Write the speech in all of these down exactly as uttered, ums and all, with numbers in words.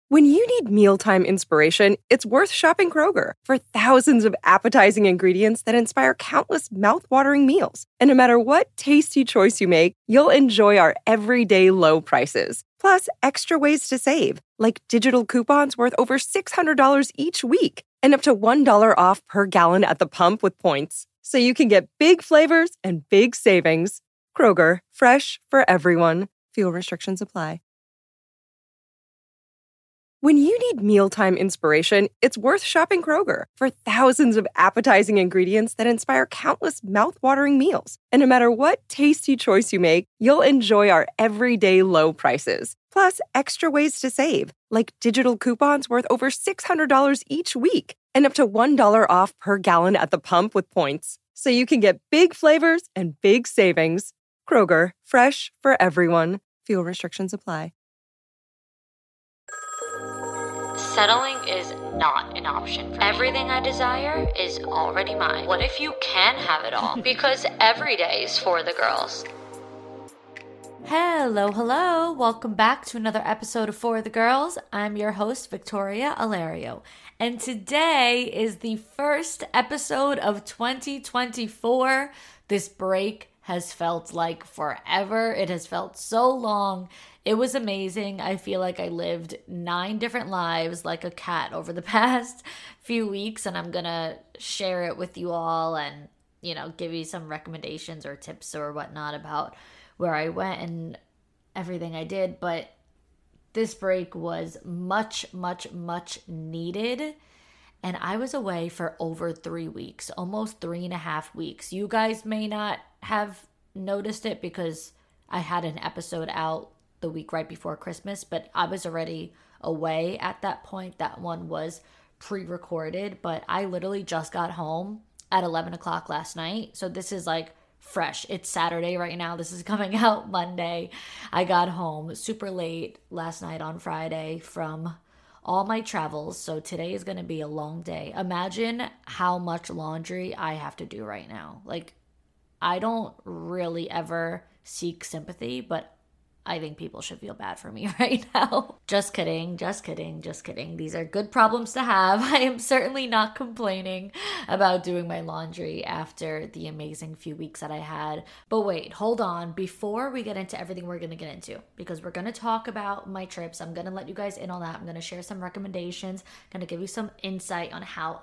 When you need mealtime inspiration, it's worth shopping Kroger for thousands of appetizing ingredients that inspire countless mouthwatering meals. And no matter what tasty choice you make, you'll enjoy our everyday low prices. Plus, extra ways to save, like digital coupons worth over six hundred dollars each week and up to one dollar off per gallon at the pump with points. So you can get big flavors and big savings. Kroger, fresh for everyone. Fuel restrictions apply. When you need mealtime inspiration, it's worth shopping Kroger for thousands of appetizing ingredients that inspire countless mouthwatering meals. And no matter what tasty choice you make, you'll enjoy our everyday low prices. Plus, extra ways to save, like digital coupons worth over six hundred dollars each week and up to one dollar off per gallon at the pump with points. So you can get big flavors and big savings. Kroger, fresh for everyone. Fuel restrictions apply. Settling is not an option for me. Everything I desire is already mine. What if you can have it all? Because every day is for the girls. Hello, hello. Welcome back to another episode of For the Girls. I'm your host, Victoria Alario. And today is the first episode of twenty twenty-four. This break has felt like forever. It has felt so long. It was amazing. I feel like I lived nine different lives like a cat over the past few weeks, and I'm gonna share it with you all and, you know, give you some recommendations or tips or whatnot about where I went and everything I did. But this break was much, much, much needed. And I was away for over three weeks, almost three and a half weeks. You guys may not have noticed it because I had an episode out the week right before Christmas, but I was already away at that point. That one was pre-recorded, but I literally just got home at eleven o'clock last night. So this is like fresh. It's Saturday right now. This is coming out Monday. I got home super late last night on Friday from all my travels. So today is going to be a long day. Imagine how much laundry I have to do right now. Like, I don't really ever seek sympathy, but I think people should feel bad for me right now. Just kidding, just kidding, just kidding. These are good problems to have. I am certainly not complaining about doing my laundry after the amazing few weeks that I had. But wait, hold on. Before we get into everything we're going to get into, because we're going to talk about my trips, I'm going to let you guys in on that. I'm going to share some recommendations, going to give you some insight on how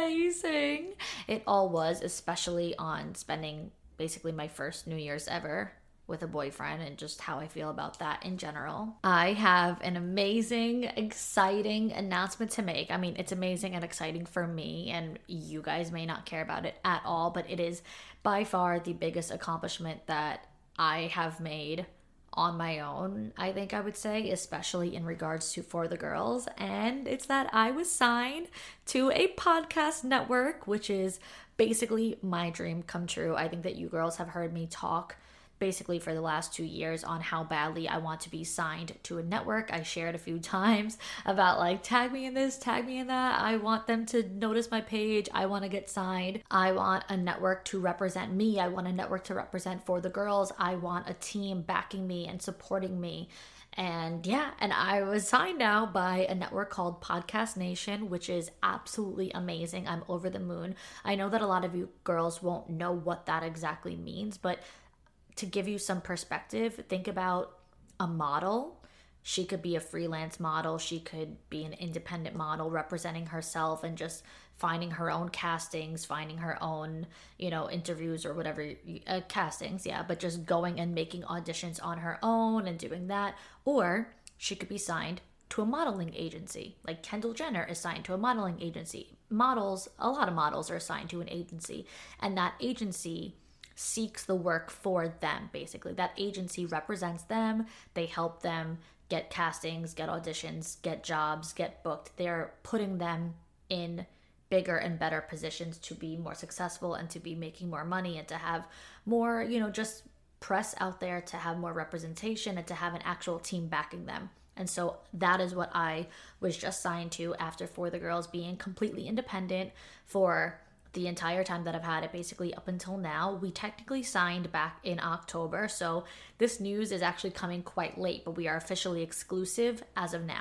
amazing it all was, especially on spending basically my first New Year's ever with a boyfriend and just how I feel about that in general. I have an amazing, exciting announcement to make. I mean, it's amazing and exciting for me, and you guys may not care about it at all, but it is by far the biggest accomplishment that I have made on my own, I think I would say, especially in regards to For the Girls. And it's that I was signed to a podcast network, which is basically my dream come true. I think that you girls have heard me talk basically for the last two years on how badly I want to be signed to a network. I shared a few times about like, tag me in this, tag me in that. I want them to notice my page. I want to get signed. I want a network to represent me. I want a network to represent For the Girls. I want a team backing me and supporting me. And yeah, and I was signed now by a network called Podcast Nation, which is absolutely amazing. I'm over the moon. I know that a lot of you girls won't know what that exactly means, but to give you some perspective, think about a model. She could be a freelance model. She could be an independent model representing herself and just finding her own castings, finding her own, you know, interviews or whatever, uh, castings, yeah, but just going and making auditions on her own and doing that. Or she could be signed to a modeling agency. Like Kendall Jenner is signed to a modeling agency. Models, a lot of models are signed to an agency, and that agency seeks the work for them, basically. That agency represents them. They help them get castings, get auditions, get jobs, get booked. They're putting them in bigger and better positions to be more successful and to be making more money and to have more, you know, just press out there, to have more representation and to have an actual team backing them. And so that is what I was just signed to after For the Girls being completely independent for the entire time that I've had it, basically up until now. We technically signed back in October, so this news is actually coming quite late, but we are officially exclusive as of now.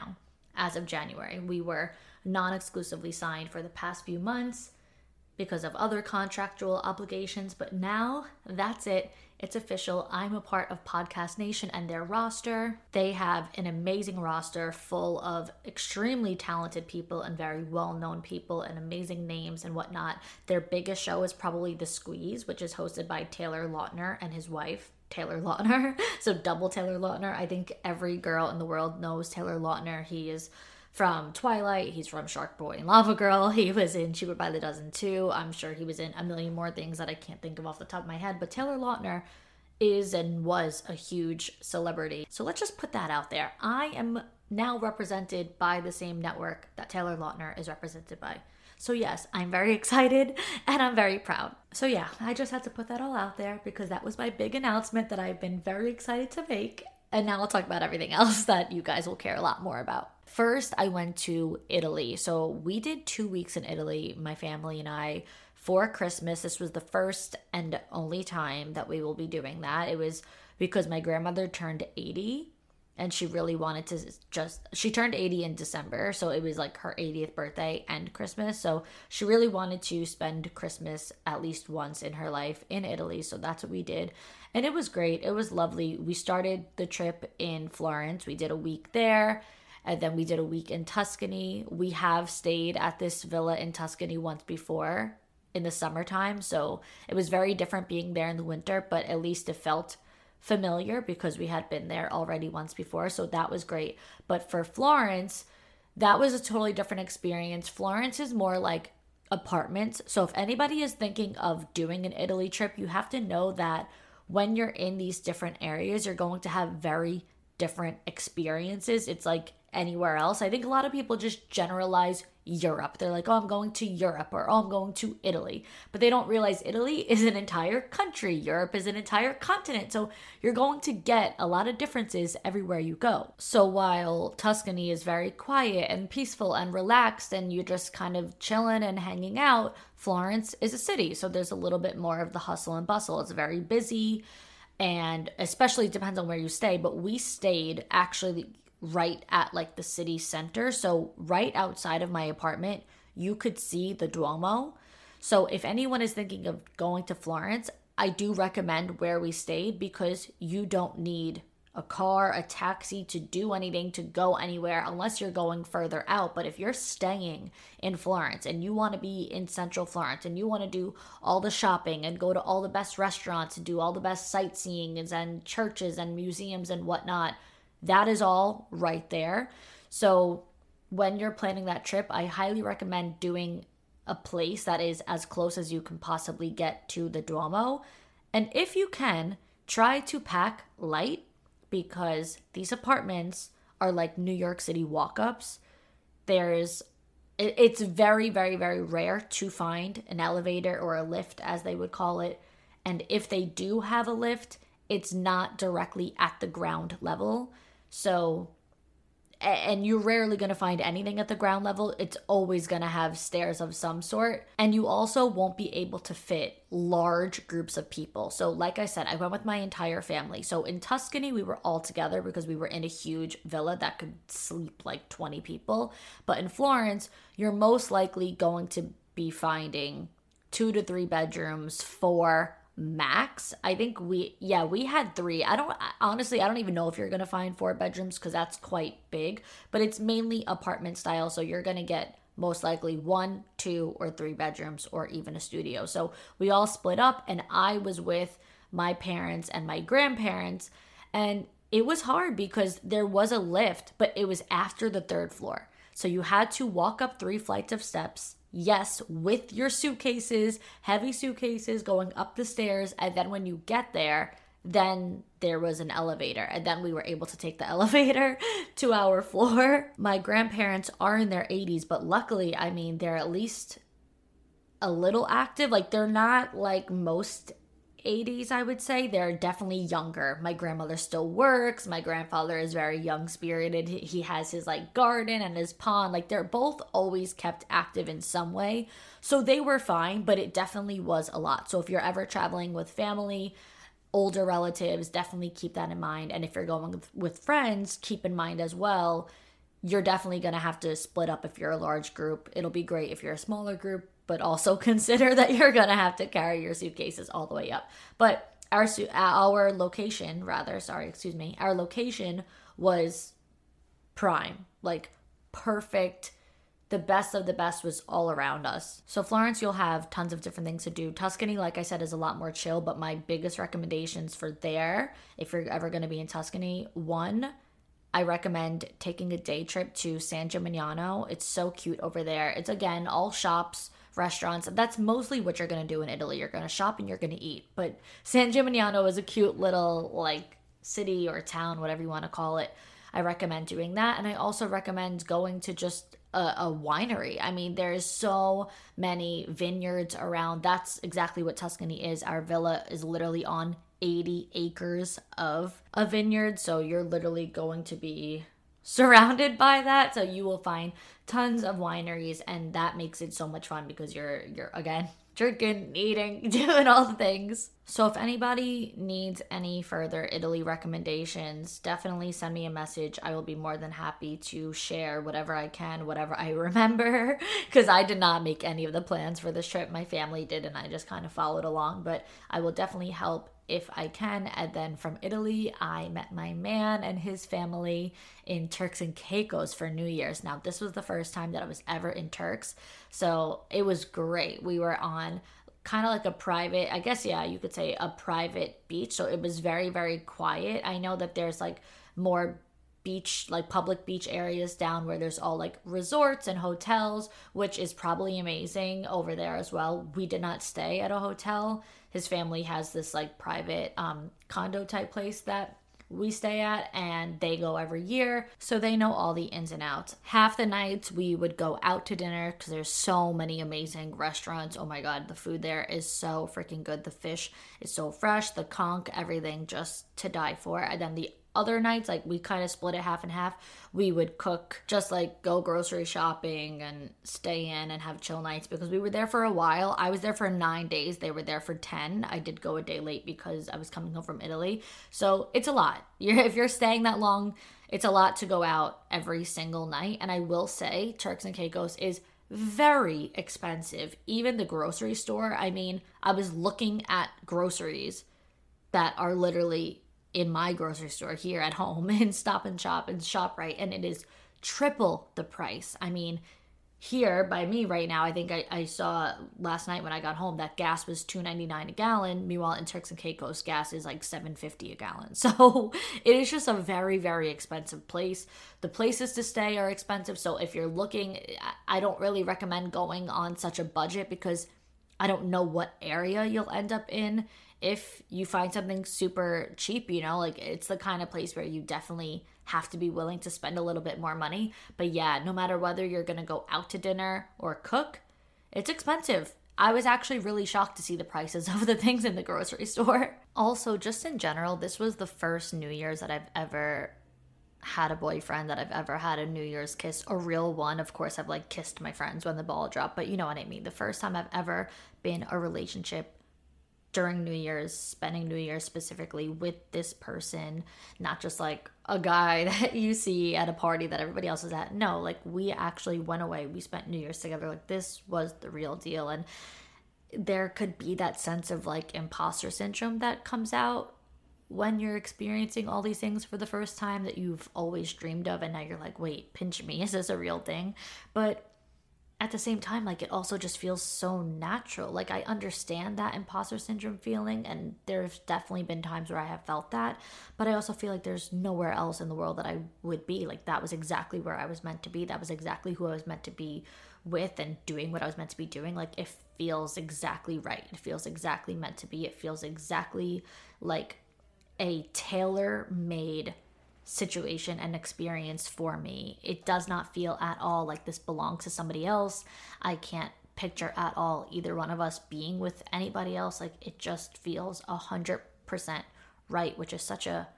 as of January. We were non-exclusively signed for the past few months because of other contractual obligations, but now that's it. It's official. I'm a part of Podcast Nation and their roster. They have an amazing roster full of extremely talented people and very well-known people and amazing names and whatnot. Their biggest show is probably The Squeeze, which is hosted by Taylor Lautner and his wife, Taylor Lautner. So double Taylor Lautner. I think every girl in the world knows Taylor Lautner. He is from Twilight, he's from Shark Boy and Lava Girl, he was in Cheaper by the Dozen too. I'm sure he was in a million more things that I can't think of off the top of my head, but Taylor Lautner is and was a huge celebrity. So let's just put that out there. I am now represented by the same network that Taylor Lautner is represented by. So yes, I'm very excited and I'm very proud. So yeah, I just had to put that all out there because that was my big announcement that I've been very excited to make. And now I'll talk about everything else that you guys will care a lot more about. First, I went to Italy. So we did two weeks in Italy, my family and I, for Christmas. This was the first and only time that we will be doing that. It was because my grandmother turned eighty and she really wanted to just, she turned eighty in December. So it was like her eightieth birthday and Christmas. So she really wanted to spend Christmas at least once in her life in Italy. So that's what we did. And it was great. It was lovely. We started the trip in Florence. We did a week there. And then we did a week in Tuscany. We have stayed at this villa in Tuscany once before in the summertime. So it was very different being there in the winter, but at least it felt familiar because we had been there already once before. So that was great. But for Florence, that was a totally different experience. Florence is more like apartments. So if anybody is thinking of doing an Italy trip, you have to know that when you're in these different areas, you're going to have very different experiences. It's like anywhere else. I think a lot of people just generalize Europe. They're like, oh, I'm going to Europe, or oh, I'm going to Italy. But they don't realize Italy is an entire country. Europe is an entire continent. So you're going to get a lot of differences everywhere you go. So while Tuscany is very quiet and peaceful and relaxed and you're just kind of chilling and hanging out, Florence is a city. So there's a little bit more of the hustle and bustle. It's very busy, and especially depends on where you stay. But we stayed actually right at like the city center. So right outside of my apartment, you could see the Duomo. So if anyone is thinking of going to Florence, I do recommend where we stayed because you don't need a car, a taxi to do anything, to go anywhere unless you're going further out. But if you're staying in Florence and you want to be in central Florence and you want to do all the shopping and go to all the best restaurants and do all the best sightseeing and churches and museums and whatnot, that is all right there. So when you're planning that trip, I highly recommend doing a place that is as close as you can possibly get to the Duomo. And if you can, try to pack light because these apartments are like New York City walk-ups. There's, it's very, very, very rare to find an elevator or a lift, as they would call it. And if they do have a lift, it's not directly at the ground level. So, and you're rarely going to find anything at the ground level. It's always going to have stairs of some sort. And you also won't be able to fit large groups of people. So like I said, I went with my entire family. So in Tuscany, we were all together because we were in a huge villa that could sleep like twenty people. But in Florence, you're most likely going to be finding two to three bedrooms, four max. I think we, yeah, we had three. I don't, honestly, I don't even know if you're going to find four bedrooms because that's quite big, but it's mainly apartment style. So you're going to get most likely one, two, or three bedrooms or even a studio. So we all split up and I was with my parents and my grandparents, and it was hard because there was a lift, but it was after the third floor. So you had to walk up three flights of steps. Yes, with your suitcases, heavy suitcases going up the stairs. And then when you get there, then there was an elevator. And then we were able to take the elevator to our floor. My grandparents are in their eighties, but luckily, I mean, they're at least a little active. Like, they're not like most eighties, I would say. They're definitely younger. My grandmother still works. My grandfather is very young spirited. He has his like garden and his pond. Like, they're both always kept active in some way. So they were fine, but it definitely was a lot. So if you're ever traveling with family, older relatives, definitely keep that in mind. And if you're going with, with friends, keep in mind as well, you're definitely going to have to split up if you're a large group. It'll be great if you're a smaller group, but also consider that you're going to have to carry your suitcases all the way up. But our su- our location, rather, sorry, excuse me, our location was prime, like perfect. The best of the best was all around us. So Florence, you'll have tons of different things to do. Tuscany, like I said, is a lot more chill, but my biggest recommendations for there, if you're ever going to be in Tuscany, one, I recommend taking a day trip to San Gimignano. It's so cute over there. It's, again, all shops, restaurants. That's mostly what you're going to do in Italy. You're going to shop and you're going to eat. But San Gimignano is a cute little, like, city or town, whatever you want to call it. I recommend doing that. And I also recommend going to just a, a winery. I mean, there's so many vineyards around. That's exactly what Tuscany is. Our villa is literally on eighty acres of a vineyard, so you're literally going to be surrounded by that. So you will find tons of wineries, and that makes it so much fun because you're you're again drinking, eating, doing all the things. So if anybody needs any further Italy recommendations, definitely send me a message. I will be more than happy to share whatever I can, whatever I remember, because I did not make any of the plans for this trip. My family did, and I just kind of followed along, but I will definitely help if I can. And then from Italy, I met my man and his family in Turks and Caicos for New Year's. Now, this was the first time that I was ever in Turks, so it was great. We were on kind of like a private, I guess, yeah, you could say a private beach, so it was very, very quiet. I know that there's like more beach, like public beach areas down where there's all like resorts and hotels, which is probably amazing over there as well. We did not stay at a hotel. His family has this like private um, condo type place that we stay at, and they go every year, so they know all the ins and outs. Half the nights we would go out to dinner because there's so many amazing restaurants. Oh my god, the food there is so freaking good. The fish is so fresh, the conch, everything just to die for. And then the other nights, like, we kind of split it half and half. We would cook, just like go grocery shopping and stay in and have chill nights because we were there for a while. I was there for nine days. They were there for ten. I did go a day late because I was coming home from Italy. So it's a lot. You're, if you're staying that long, it's a lot to go out every single night. And I will say Turks and Caicos is very expensive. Even the grocery store, I mean, I was looking at groceries that are literally in my grocery store here at home in Stop and Shop and ShopRite, and it is triple the price. I mean, here by me right now, I think I, I saw last night when I got home that gas was two ninety-nine a gallon. Meanwhile, in Turks and Caicos, gas is like seven fifty a gallon. So it is just a very, very expensive place. The places to stay are expensive. So if you're looking, I don't really recommend going on such a budget because I don't know what area you'll end up in. If you find something super cheap, you know, like it's the kind of place where you definitely have to be willing to spend a little bit more money. But yeah, no matter whether you're going to go out to dinner or cook, it's expensive. I was actually really shocked to see the prices of the things in the grocery store. Also, just in general, this was the first New Year's that I've ever had a boyfriend, that I've ever had a New Year's kiss, a real one. Of course, I've like kissed my friends when the ball dropped, but you know what I mean. The first time I've ever been in a relationship during New Year's, spending New Year's specifically with this person, not just like a guy that you see at a party that everybody else is at. No, like we actually went away. We spent New Year's together. Like this was the real deal. And there could be that sense of like imposter syndrome that comes out when you're experiencing all these things for the first time that you've always dreamed of. And now you're like, wait, pinch me. Is this a real thing? But at the same time, like it also just feels so natural. Like I understand that imposter syndrome feeling, and there's definitely been times where I have felt that, but I also feel like there's nowhere else in the world that I would be. Like that was exactly where I was meant to be. That was exactly who I was meant to be with and doing what I was meant to be doing. Like it feels exactly right. It feels exactly meant to be. It feels exactly like a tailor-made situation and experience for me. It does not feel at all like this belongs to somebody else. I can't picture at all either one of us being with anybody else. Like it just feels a hundred percent right, which is such a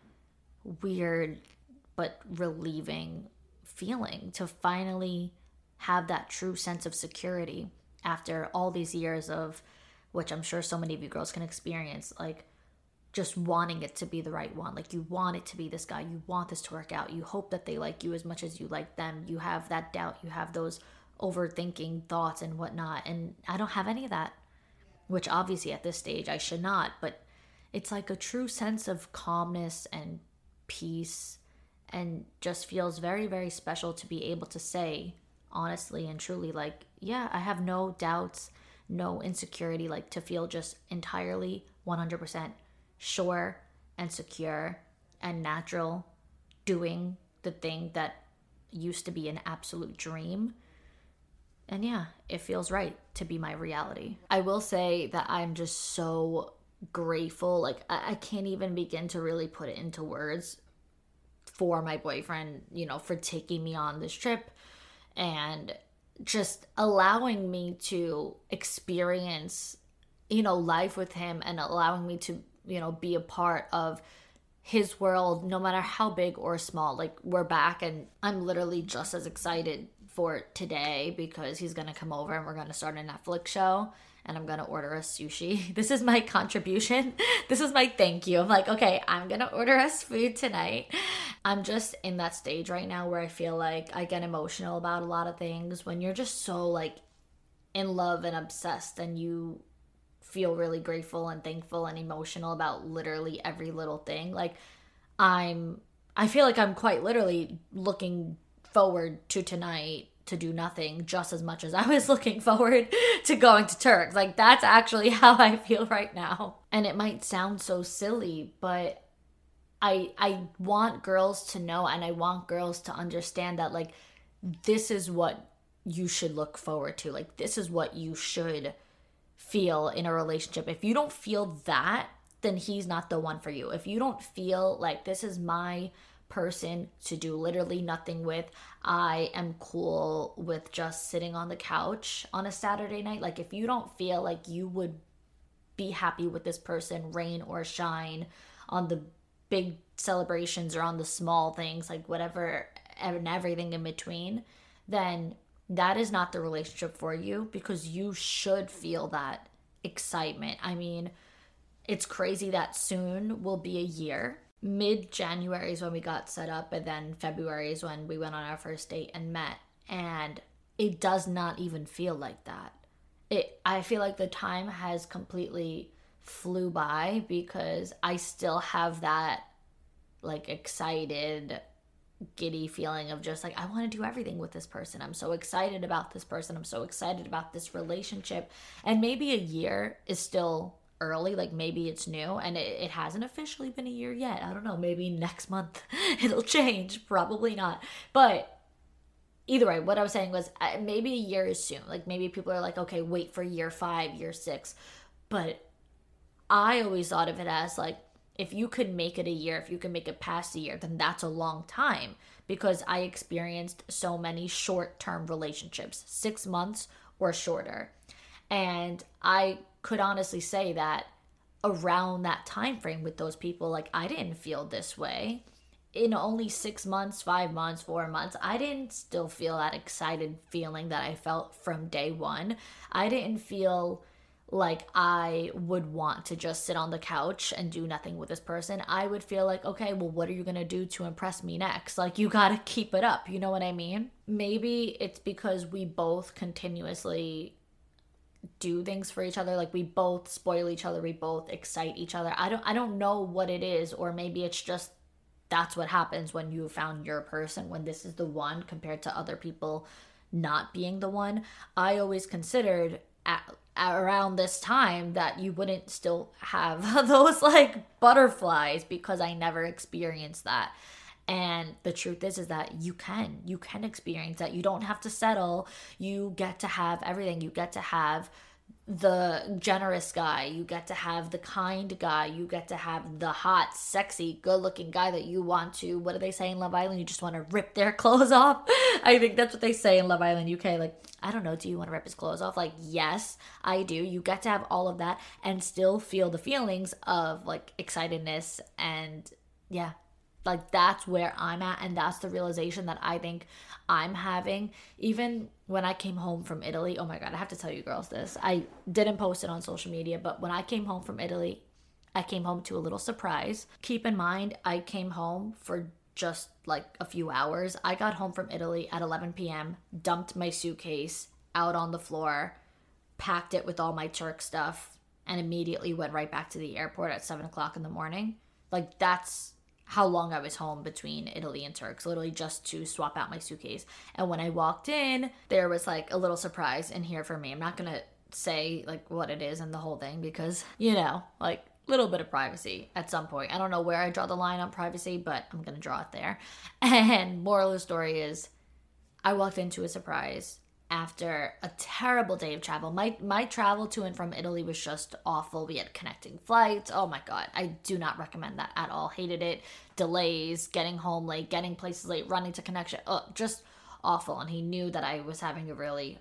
weird but relieving feeling to finally have that true sense of security after all these years of, which I'm sure so many of you girls can experience, like just wanting it to be the right one. Like, you want it to be this guy. You want this to work out. You hope that they like you as much as you like them. You have that doubt. You have those overthinking thoughts and whatnot. And I don't have any of that, which obviously at this stage I should not. But it's like a true sense of calmness and peace, and just feels very, very special to be able to say honestly and truly, like, yeah, I have no doubts, no insecurity, like to feel just entirely one hundred percent sure and secure and natural doing the thing that used to be an absolute dream. And yeah, it feels right to be my reality. I will say that I'm just so grateful. Like, I, I can't even begin to really put it into words for my boyfriend, you know, for taking me on this trip and just allowing me to experience, you know, life with him, and allowing me to, you know, be a part of his world, no matter how big or small. Like, we're back, and I'm literally just as excited for today because he's gonna come over and we're gonna start a Netflix show, and I'm gonna order us sushi. This is my contribution. This is my thank you. I'm like, okay, I'm gonna order us food tonight. I'm just in that stage right now where I feel like I get emotional about a lot of things when you're just so like in love and obsessed, and you feel really grateful and thankful and emotional about literally every little thing. Like, I'm, I feel like I'm quite literally looking forward to tonight to do nothing just as much as I was looking forward to going to Turks. Like, that's actually how I feel right now. And it might sound so silly, but I I want girls to know, and I want girls to understand that, like, this is what you should look forward to. Like, this is what you should feel in a relationship. If you don't feel that, then he's not the one for you. If you don't feel like this is my person to do literally nothing with, I am cool with just sitting on the couch on a Saturday night. Like, if you don't feel like you would be happy with this person, rain or shine, on the big celebrations or on the small things, like whatever and everything in between, then that is not the relationship for you, because you should feel that excitement. I mean, it's crazy that soon will be a year. Mid-January is when we got set up, and then February is when we went on our first date and met. And it does not even feel like that. It, I feel like the time has completely flew by, because I still have that like excited, giddy feeling of just like, I want to do everything with this person. I'm so excited about this person. I'm so excited about this relationship. And maybe a year is still early, like maybe it's new and it, it hasn't officially been a year yet. I don't know, maybe next month it'll change, probably not. But either way, what I was saying was uh, maybe a year is soon. Like, maybe people are like, okay, wait for year five, year six. But I always thought of it as like, if you could make it a year, if you can make it past a year, then that's a long time, because I experienced so many short-term relationships, six months or shorter. And I could honestly say that around that time frame with those people, like, I didn't feel this way. In only six months, five months, four months, I didn't still feel that excited feeling that I felt from day one. I didn't feel like I would want to just sit on the couch and do nothing with this person. I would feel like, okay, well, what are you going to do to impress me next? Like, you got to keep it up. You know what I mean? Maybe it's because we both continuously do things for each other. Like, we both spoil each other. We both excite each other. I don't, I don't know what it is, or maybe it's just that's what happens when you found your person, when this is the one compared to other people not being the one. I always considered at, around this time that you wouldn't still have those like butterflies, because I never experienced that. And the truth is, is that you can, you can experience that. You don't have to settle. You get to have everything. You get to have the generous guy. You get to have the kind guy. You get to have the hot, sexy, good-looking guy that you want to, what do they say in Love Island? You just want to rip their clothes off. I think that's what they say in Love Island U K. Like, I don't know, do you want to rip his clothes off? Like, yes, I do. You get to have all of that and still feel the feelings of, like, excitedness. And, yeah, like, that's where I'm at. And that's the realization that I think I'm having. Even when I came home from Italy, oh my God, I have to tell you girls this. I didn't post it on social media, but when I came home from Italy, I came home to a little surprise. Keep in mind, I came home for just like a few hours. I got home from Italy at eleven p.m., dumped my suitcase out on the floor, packed it with all my Turk stuff, and immediately went right back to the airport at seven o'clock in the morning. Like, that's how long I was home between Italy and Turks, literally just to swap out my suitcase. And when I walked in, there was like a little surprise in here for me. I'm not gonna say like what it is and the whole thing because, you know, like, little bit of privacy at some point. I don't know where I draw the line on privacy, but I'm gonna draw it there. And moral of the story is, I walked into a surprise after a terrible day of travel. My my travel to and from Italy was just awful. We had connecting flights. Oh my God. I do not recommend that at all. Hated it. Delays, getting home late, getting places late, running to connection. Oh, just awful. And he knew that I was having a really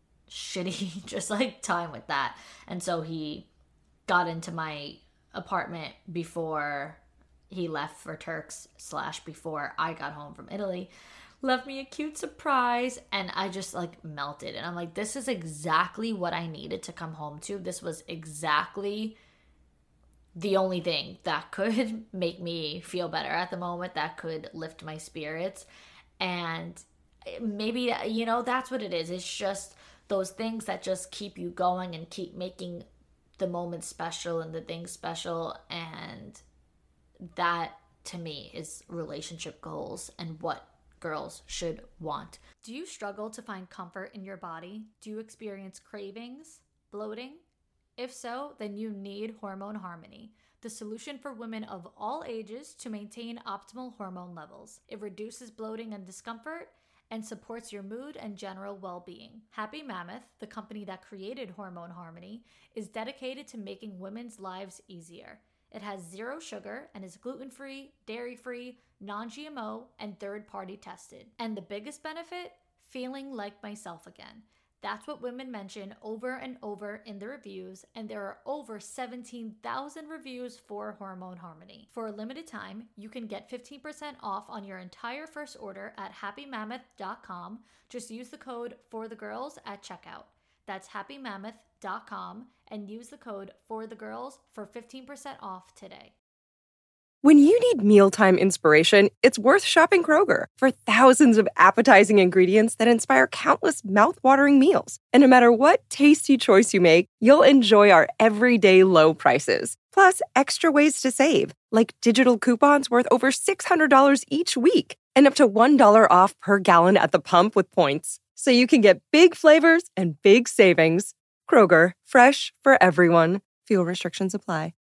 shitty just like time with that. And so he got into my apartment before he left for Turks slash before I got home from Italy. Left me a cute surprise, and I just like melted. And I'm like, this is exactly what I needed to come home to. This was exactly the only thing that could make me feel better at the moment, that could lift my spirits. And maybe, you know, that's what it is. It's just those things that just keep you going and keep making the moment special and the things special. And that to me is relationship goals and what girls should want. Do you struggle to find comfort in your body? Do you experience cravings, bloating? If so, then you need Hormone Harmony, the solution for women of all ages to maintain optimal hormone levels. It reduces bloating and discomfort and supports your mood and general well-being. Happy Mammoth, the company that created Hormone Harmony, is dedicated to making women's lives easier. It has zero sugar and is gluten-free, dairy-free, non-G M O, and third-party tested. And the biggest benefit? Feeling like myself again. That's what women mention over and over in the reviews, and there are over seventeen thousand reviews for Hormone Harmony. For a limited time, you can get fifteen percent off on your entire first order at happy mammoth dot com. Just use the code FORTHEGIRLS at checkout. That's happy mammoth dot com and use the code FORTHEGIRLS for fifteen percent off today. When you need mealtime inspiration, it's worth shopping Kroger for thousands of appetizing ingredients that inspire countless mouth-watering meals. And no matter what tasty choice you make, you'll enjoy our everyday low prices. Plus, extra ways to save, like digital coupons worth over six hundred dollars each week and up to one dollar off per gallon at the pump with points. So you can get big flavors and big savings. Kroger, fresh for everyone. Fuel restrictions apply.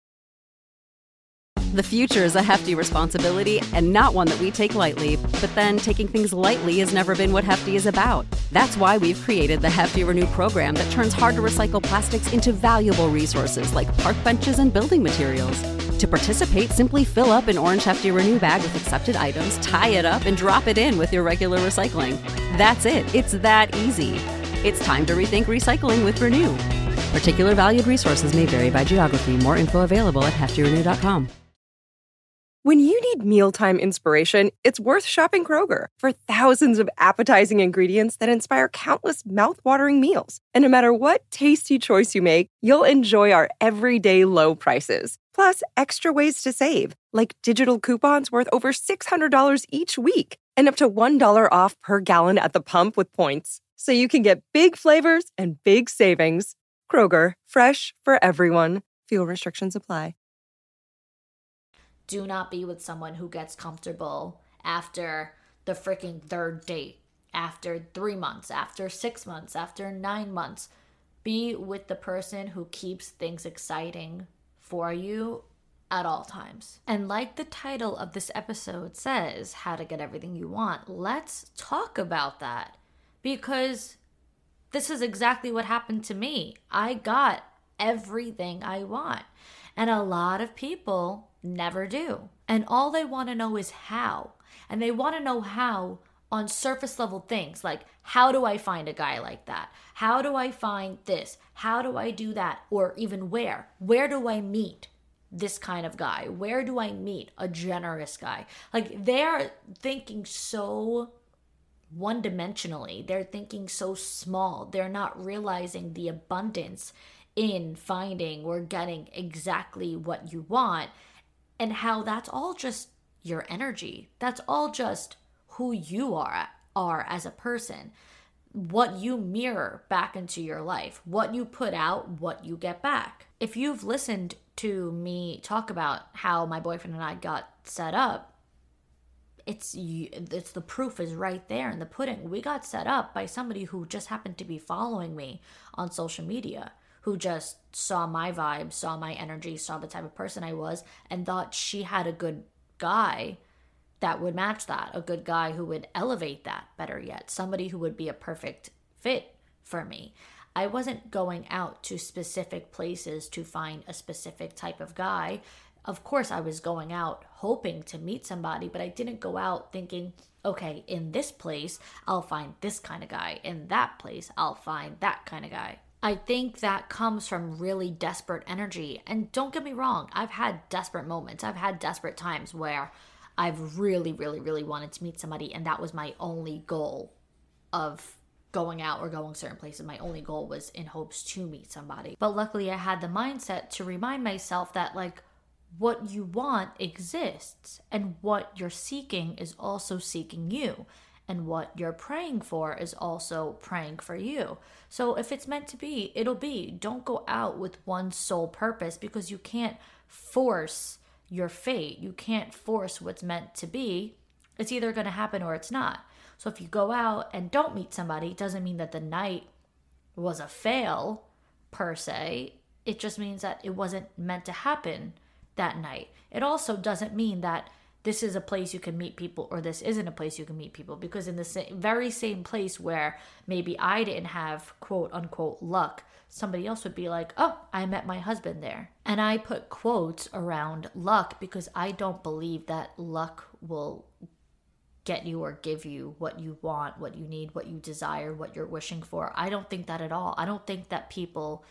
The future is a hefty responsibility and not one that we take lightly. But then taking things lightly has never been what Hefty is about. That's why we've created the Hefty Renew program that turns hard-to-recycle plastics into valuable resources like park benches and building materials. To participate, simply fill up an orange Hefty Renew bag with accepted items, tie it up, and drop it in with your regular recycling. That's it. It's that easy. It's time to rethink recycling with Renew. Particular valued resources may vary by geography. More info available at hefty renew dot com. When you need mealtime inspiration, it's worth shopping Kroger for thousands of appetizing ingredients that inspire countless mouth-watering meals. And no matter what tasty choice you make, you'll enjoy our everyday low prices. Plus, extra ways to save, like digital coupons worth over six hundred dollars each week and up to one dollar off per gallon at the pump with points. So you can get big flavors and big savings. Kroger, fresh for everyone. Fuel restrictions apply. Do not be with someone who gets comfortable after the freaking third date, after three months, after six months, after nine months. Be with the person who keeps things exciting for you at all times. And like the title of this episode says, how to get everything you want, let's talk about that. Because this is exactly what happened to me. I got everything I want. And a lot of people never do. And all they want to know is how. And they want to know how on surface level things like, how do I find a guy like that? How do I find this? How do I do that? Or even where? Where do I meet this kind of guy? Where do I meet a generous guy? Like, they're thinking so one-dimensionally. They're thinking so small. They're not realizing the abundance in finding or getting exactly what you want, and how that's all just your energy. That's all just who you are are as a person. What you mirror back into your life, what you put out, what you get back. If you've listened to me talk about how my boyfriend and I got set up, it's it's the proof is right there in the pudding. We got set up by somebody who just happened to be following me on social media, who just saw my vibe, saw my energy, saw the type of person I was, and thought she had a good guy that would match that, a good guy who would elevate that, better yet, somebody who would be a perfect fit for me. I wasn't going out to specific places to find a specific type of guy. Of course, I was going out hoping to meet somebody, but I didn't go out thinking, okay, in this place, I'll find this kind of guy. In that place, I'll find that kind of guy. I think that comes from really desperate energy. And don't get me wrong, I've had desperate moments. I've had desperate times where I've really, really, really wanted to meet somebody, and that was my only goal of going out or going certain places. My only goal was in hopes to meet somebody. But luckily, I had the mindset to remind myself that, like, what you want exists, and what you're seeking is also seeking you, and what you're praying for is also praying for you. So if it's meant to be, it'll be. Don't go out with one sole purpose, because you can't force your fate. You can't force what's meant to be. It's either going to happen or it's not. So if you go out and don't meet somebody, it doesn't mean that the night was a fail per se. It just means that it wasn't meant to happen that night. It also doesn't mean that this is a place you can meet people or this isn't a place you can meet people, because in the same, very same place where maybe I didn't have quote unquote luck, somebody else would be like, oh, I met my husband there. And I put quotes around luck because I don't believe that luck will get you or give you what you want, what you need, what you desire, what you're wishing for. I don't think that at all. I don't think that people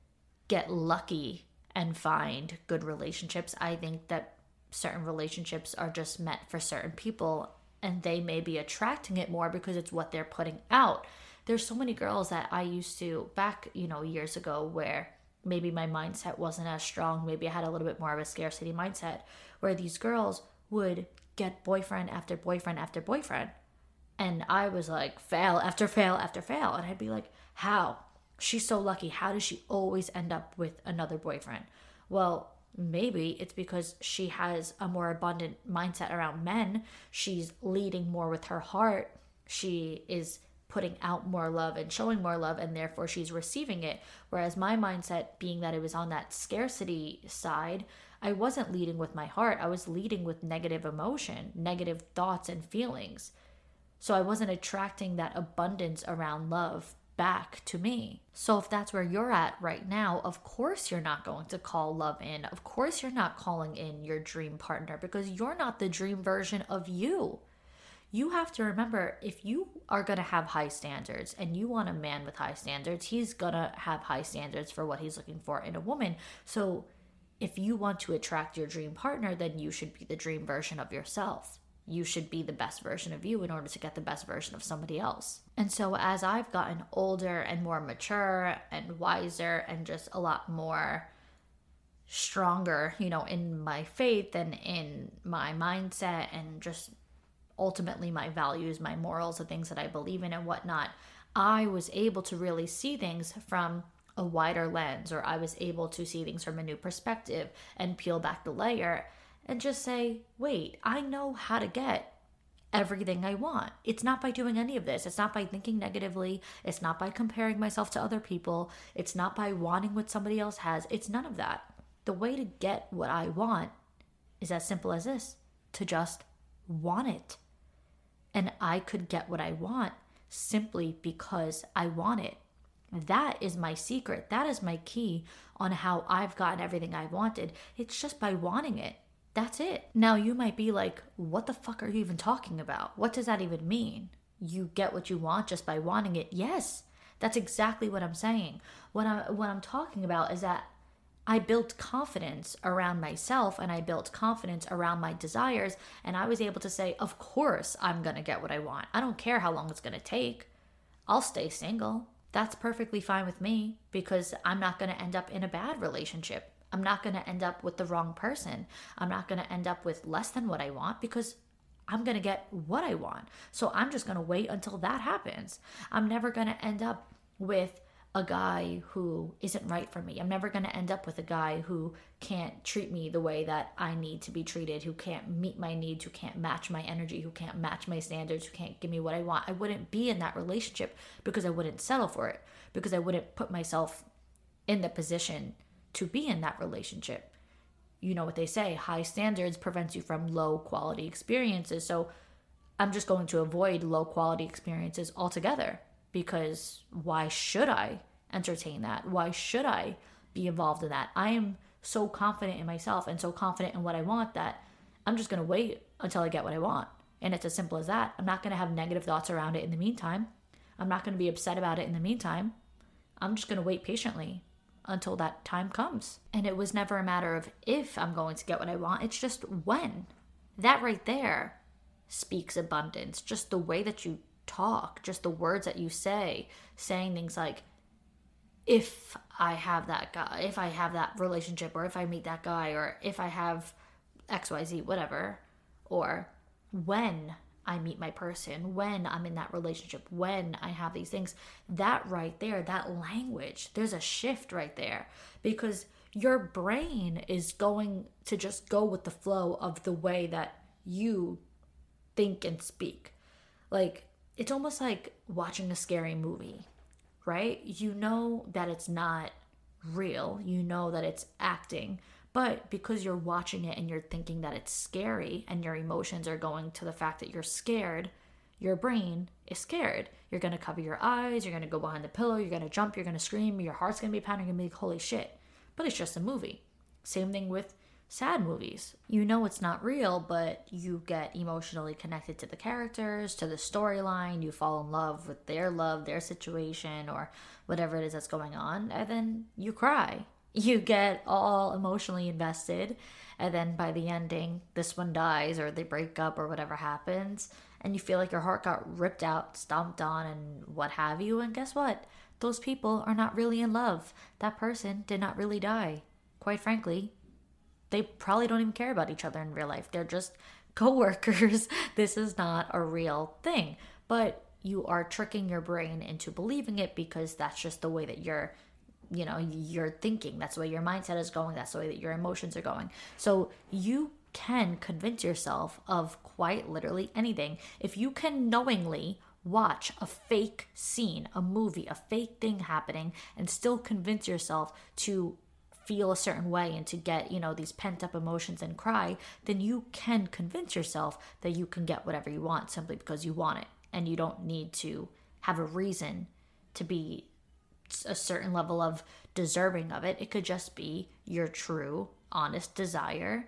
get lucky and find good relationships. I think that certain relationships are just meant for certain people, and they may be attracting it more because it's what they're putting out. There's so many girls that I used to, back, you know, years ago, where maybe my mindset wasn't as strong. Maybe I had a little bit more of a scarcity mindset, where these girls would get boyfriend after boyfriend after boyfriend. And I was like, fail after fail after fail. And I'd be like, how? She's so lucky. How does she always end up with another boyfriend? Well, maybe it's because she has a more abundant mindset around men. She's leading more with her heart. She is putting out more love and showing more love, and therefore she's receiving it. Whereas my mindset, being that it was on that scarcity side, I wasn't leading with my heart. I was leading with negative emotion, negative thoughts and feelings. So I wasn't attracting that abundance around love back to me. So if that's where you're at right now, of course you're not going to call love in. Of course you're not calling in your dream partner, because you're not the dream version of you. You have to remember, if you are going to have high standards and you want a man with high standards, he's going to have high standards for what he's looking for in a woman. So if you want to attract your dream partner, then you should be the dream version of yourself. You should be the best version of you in order to get the best version of somebody else. And so as I've gotten older and more mature and wiser and just a lot more stronger, you know, in my faith and in my mindset and just ultimately my values, my morals, the things that I believe in and whatnot, I was able to really see things from a wider lens, or I was able to see things from a new perspective and peel back the layer and just say, wait, I know how to get everything I want. It's not by doing any of this. It's not by thinking negatively. It's not by comparing myself to other people. It's not by wanting what somebody else has. It's none of that. The way to get what I want is as simple as this, to just want it. And I could get what I want simply because I want it. That is my secret. That is my key on how I've gotten everything I wanted. It's just by wanting it. That's it. Now you might be like, what the fuck are you even talking about? What does that even mean? You get what you want just by wanting it? Yes, that's exactly what I'm saying. What I'm, what I'm talking about is that I built confidence around myself, and I built confidence around my desires, and I was able to say, of course I'm going to get what I want. I don't care how long it's going to take. I'll stay single. that's perfectly fine with me, because I'm not going to end up in a bad relationship. I'm not going to end up with the wrong person. I'm not going to end up with less than what I want, because I'm going to get what I want. So I'm just going to wait until that happens. I'm never going to end up with a guy who isn't right for me. I'm never going to end up with a guy who can't treat me the way that I need to be treated, who can't meet my needs, who can't match my energy, who can't match my standards, who can't give me what I want. I wouldn't be in that relationship because I wouldn't settle for it, because I wouldn't put myself in the position to be in that relationship. You know what they say, high standards prevents you from low quality experiences. So I'm just going to avoid low quality experiences altogether, because why should I entertain that? Why should I be involved in that? I am so confident in myself and so confident in what I want that I'm just going to wait until I get what I want. And it's as simple as that. I'm not going to have negative thoughts around it in the meantime. I'm not going to be upset about it in the meantime. I'm just going to wait patiently until that time comes. And it was never a matter of if I'm going to get what I want. It's just when. That right there speaks abundance. Just the way that you talk, just the words that you say, saying things like, if I have that guy, if I have that relationship, or if I meet that guy, or if I have X Y Z, whatever, or when I meet my person, when I'm in that relationship, when I have these things, that right there, that language, there's a shift right there, because your brain is going to just go with the flow of the way that you think and speak. Like, it's almost like watching a scary movie, right? You know that it's not real. You know that it's acting. But because you're watching it and you're thinking that it's scary, and your emotions are going to the fact that you're scared, your brain is scared. You're going to cover your eyes. You're going to go behind the pillow. You're going to jump. You're going to scream. Your heart's going to be pounding. You're going to be like, holy shit. But it's just a movie. Same thing with sad movies. You know it's not real, but you get emotionally connected to the characters, to the storyline. You fall in love with their love, their situation, or whatever it is that's going on, and then you cry. You get all emotionally invested, and then by the ending, this one dies, or they break up, or whatever happens, and you feel like your heart got ripped out, stomped on, and what have you. And guess what? Those people are not really in love. That person did not really die. Quite frankly, they probably don't even care about each other in real life. They're just co-workers. This is not a real thing. But you are tricking your brain into believing it, because that's just the way that you're, you know, you're thinking. That's the way your mindset is going. That's the way that your emotions are going. So you can convince yourself of quite literally anything. If you can knowingly watch a fake scene, a movie, a fake thing happening, and still convince yourself to feel a certain way and to get, you know, these pent up emotions and cry, then you can convince yourself that you can get whatever you want simply because you want it. And you don't need to have a reason to be a certain level of deserving of it. It could just be your true, honest desire.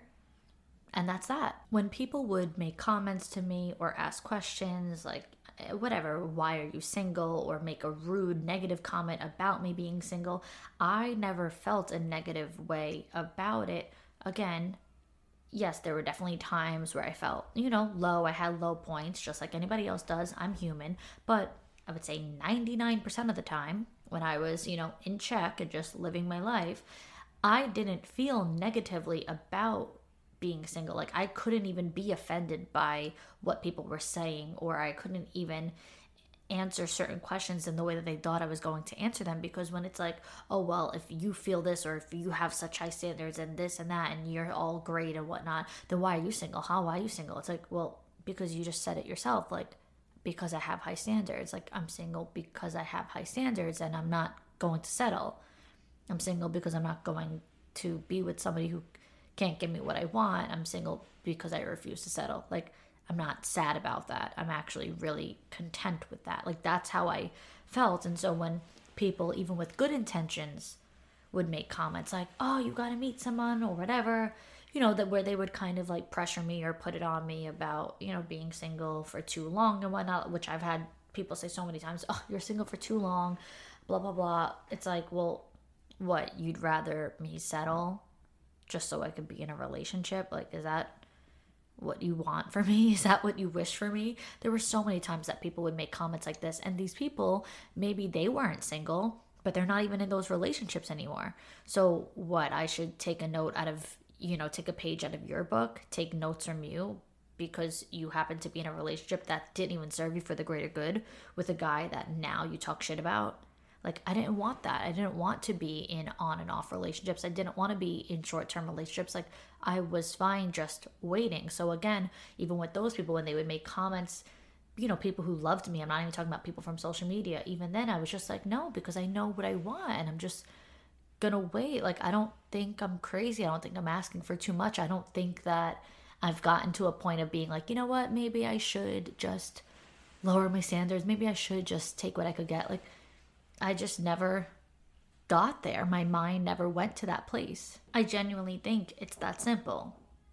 And that's that. When people would make comments to me or ask questions like, whatever, why are you single, or make a rude negative comment about me being single, I never felt a negative way about it. Again, yes, there were definitely times where I felt, you know, low. I had low points, just like anybody else does. I'm human. But I would say ninety-nine percent of the time, when I was, you know, in check and just living my life, I didn't feel negatively about being single. Like, I couldn't even be offended by what people were saying, or I couldn't even answer certain questions in the way that they thought I was going to answer them. Because when it's like, oh, well, if you feel this, or if you have such high standards and this and that, and you're all great and whatnot, then why are you single? How why are you single? It's like, well, because you just said it yourself. Like, because I have high standards. Like, I'm single because I have high standards, and I'm not going to settle. I'm single because I'm not going to be with somebody who can't give me what I want. I'm single because I refuse to settle. Like, I'm not sad about that. I'm actually really content with that. Like, that's how I felt. And so when people, even with good intentions, would make comments like, oh, you got to meet someone or whatever, you know, that where they would kind of like pressure me or put it on me about, you know, being single for too long and whatnot, which I've had people say so many times, oh, you're single for too long, blah, blah, blah. It's like, well, what, you'd rather me settle just so I could be in a relationship? Like, is that what you want for me? Is that what you wish for me? There were so many times that people would make comments like this, and these people, maybe they weren't single, but they're not even in those relationships anymore. So what, I should take a note out of, you know, take a page out of your book, take notes from you because you happen to be in a relationship that didn't even serve you for the greater good with a guy that now you talk shit about? Like, I didn't want that. I didn't want to be in on and off relationships. I didn't want to be in short-term relationships. Like, I was fine just waiting. So again, even with those people, when they would make comments, you know, people who loved me, I'm not even talking about people from social media. Even then, I was just like, no, because I know what I want and I'm just gonna wait. Like, I don't think I'm crazy. I don't think I'm asking for too much. I don't think that I've gotten to a point of being like, you know what, maybe I should just lower my standards. Maybe I should just take what I could get. Like, I just never got there. My mind never went to that place. I genuinely think it's that simple.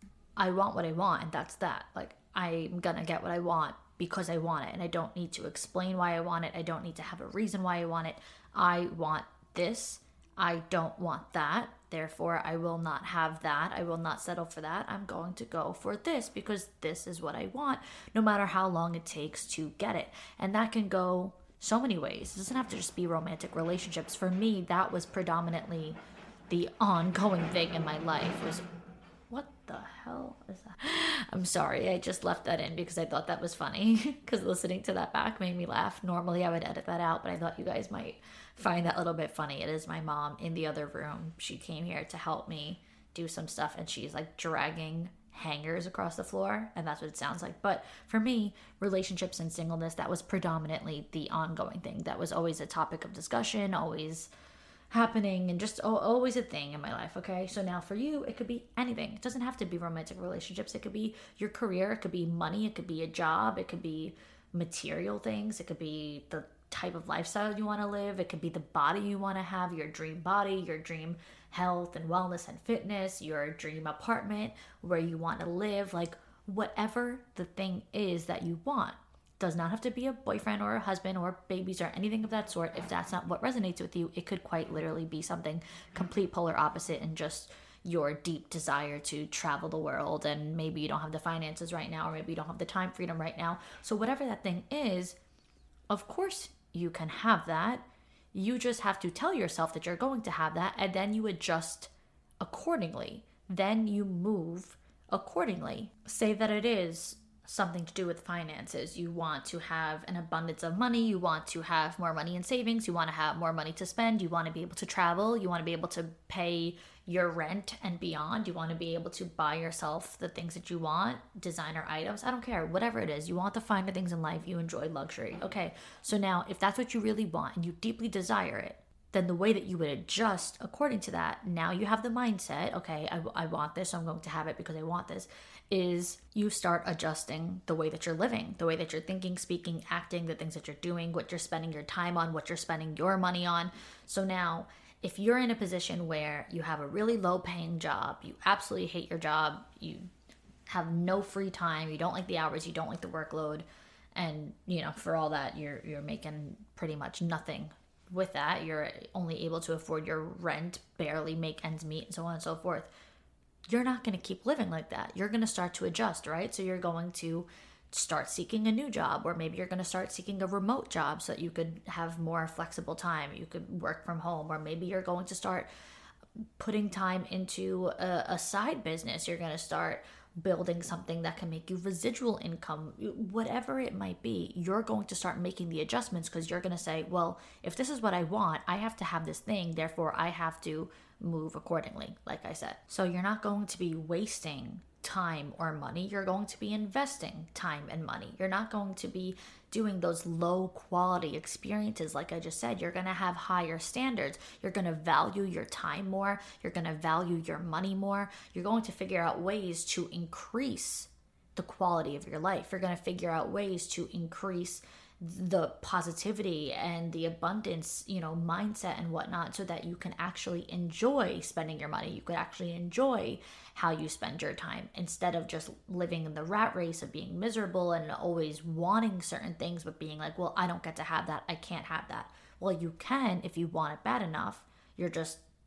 I want what I want, and that's that. Like, I'm gonna get what I want because I want it, and I don't need to explain why I want it. I don't need to have a reason why I want it. I want this. I don't want that. Therefore, I will not have that. I will not settle for that. I'm going to go for this because this is what I want, no matter how long it takes to get it. And that can go so many ways. It doesn't have to just be romantic relationships. For me, that was predominantly the ongoing thing in my life. Was, what the hell is that? I'm sorry, I just left that in because I thought that was funny, because listening to that back made me laugh. Normally I would edit that out, but I thought you guys might find that a little bit funny. It is my mom in the other room. She came here to help me do some stuff, and she's like dragging hangers across the floor, and that's what it sounds like. But for me, relationships and singleness, that was predominantly the ongoing thing. That was always a topic of discussion, always happening, and just always a thing in my life. Okay, so now for you, it could be anything. It doesn't have to be romantic relationships. It could be your career, it could be money, it could be a job, it could be material things, it could be the type of lifestyle you want to live, it could be the body you want to have, your dream body, your dream health and wellness and fitness, your dream apartment where you want to live. Like, whatever the thing is that you want. Does not have to be a boyfriend or a husband or babies or anything of that sort. If that's not what resonates with you, it could quite literally be something complete polar opposite, and just your deep desire to travel the world, and maybe you don't have the finances right now, or maybe you don't have the time freedom right now. So whatever that thing is, of course you can have that. You just have to tell yourself that you're going to have that, and then you adjust accordingly. Then you move accordingly. Say that it is something to do with finances. You want to have an abundance of money. You want to have more money in savings. You want to have more money to spend. You want to be able to travel. You want to be able to pay your rent and beyond. You want to be able to buy yourself the things that you want, designer items. I don't care, whatever it is. You want the finer things in life. You enjoy luxury. Okay, so now if that's what you really want and you deeply desire it, then the way that you would adjust according to that, now you have the mindset, okay, I, I want this, so I'm going to have it because I want this, is you start adjusting the way that you're living, the way that you're thinking, speaking, acting, the things that you're doing, what you're spending your time on, what you're spending your money on. So now, if you're in a position where you have a really low paying job, you absolutely hate your job, you have no free time, you don't like the hours, you don't like the workload, and, you know, for all that, you're you're making pretty much nothing with that, you're only able to afford your rent, barely make ends meet, and so on and so forth, you're not going to keep living like that. You're going to start to adjust, right? So you're going to start seeking a new job, or maybe you're going to start seeking a remote job so that you could have more flexible time. You could work from home, or maybe you're going to start putting time into a, a side business. You're going to start building something that can make you residual income, whatever it might be. You're going to start making the adjustments because you're going to say, well, if this is what I want, I have to have this thing, therefore I have to move accordingly, like I said. So you're not going to be wasting time or money. You're going to be investing time and money. You're not going to be doing those low quality experiences. Like I just said, you're going to have higher standards. You're going to value your time more. You're going to value your money more. You're going to figure out ways to increase the quality of your life. You're going to figure out ways to increase the positivity and the abundance, you know, mindset and whatnot, so that you can actually enjoy spending your money. You could actually enjoy how you spend your time, instead of just living in the rat race of being miserable and always wanting certain things, but being like, well, I don't get to have that. I can't have that. Well, you can if you want it bad enough. You're just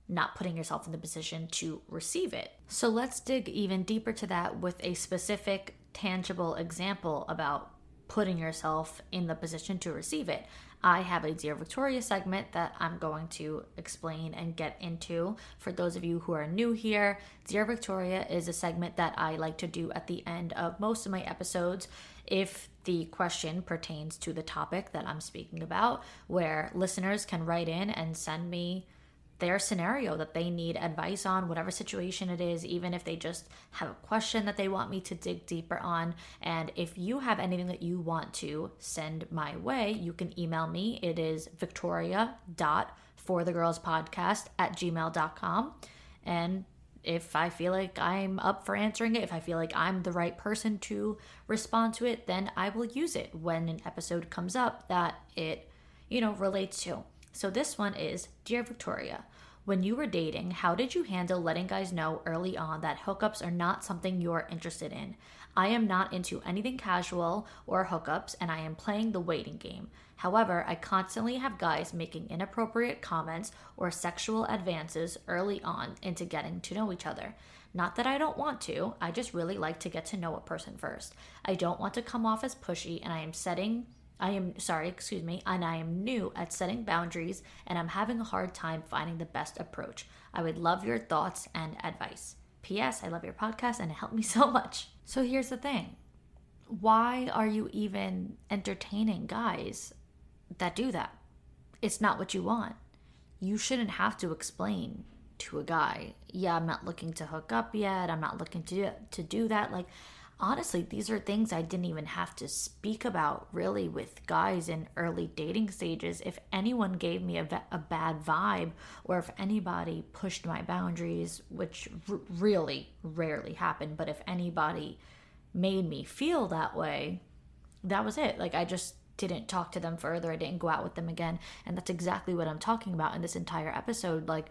not putting yourself in the position to receive it. So let's dig even deeper to that with a specific, tangible example about putting yourself in the position to receive it. I have a Dear Victoria segment that I'm going to explain and get into. For those of you who are new here, Dear Victoria is a segment that I like to do at the end of most of my episodes if the question pertains to the topic that I'm speaking about, where listeners can write in and send me their scenario that they need advice on, whatever situation it is, even if they just have a question that they want me to dig deeper on. And if you have anything that you want to send my way, you can email me. It is victoria.forthegirlspodcast at gmail dot com. And if I feel like I'm up for answering it, if I feel like I'm the right person to respond to it, then I will use it when an episode comes up that it, you know, relates to. So this one is, Dear Victoria, when you were dating, how did you handle letting guys know early on that hookups are not something you're interested in? I am not into anything casual or hookups, and I am playing the waiting game. However, I constantly have guys making inappropriate comments or sexual advances early on into getting to know each other. Not that I don't want to, I just really like to get to know a person first. I don't want to come off as pushy, and I am setting I am, sorry, excuse me, and I am new at setting boundaries, and I'm having a hard time finding the best approach. I would love your thoughts and advice. P S. I love your podcast, and it helped me so much. So here's the thing. Why are you even entertaining guys that do that? It's not what you want. You shouldn't have to explain to a guy, yeah, I'm not looking to hook up yet, I'm not looking to, to do that. Like, honestly, these are things I didn't even have to speak about really with guys in early dating stages. If anyone gave me a, a bad vibe, or if anybody pushed my boundaries, which r- really rarely happened, but if anybody made me feel that way, that was it. Like, I just didn't talk to them further. I didn't go out with them again. And that's exactly what I'm talking about in this entire episode. Like,